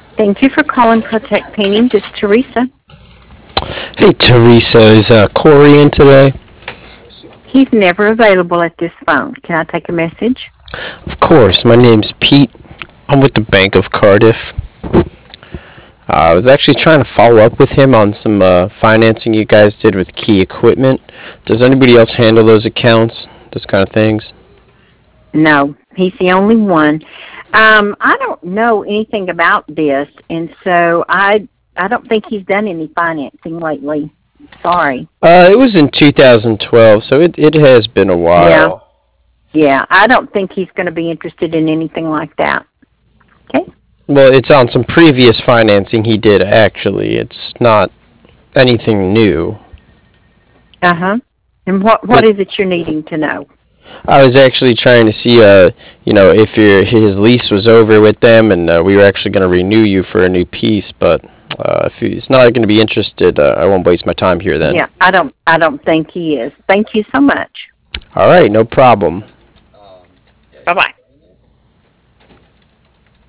Thank you for calling Protect Painting. This is Teresa. Hey, Teresa, is Corey in today? He's never available at this phone. Can I take a message? Of course, my name's Pete. I'm with the Bank of Cardiff. I was actually trying to follow up with him on some financing you guys did with Key Equipment. Does anybody else handle those accounts, those kind of things? No, he's the only one. I don't know anything about this, and so I don't think he's done any financing lately. Sorry. It was in 2012, so it has been a Yeah, while. yeah. I don't think he's going to be interested in anything like that. Okay. Well, it's on some previous financing he did, actually. It's not anything new. Uh huh. And what But is it you're needing to know? I was actually trying to see, if his lease was over with them, and we were actually going to renew you for a new piece. But if he's not going to be interested, I won't waste my time here then. Yeah, I don't think he is. Thank you so much. All right, no problem. Bye bye.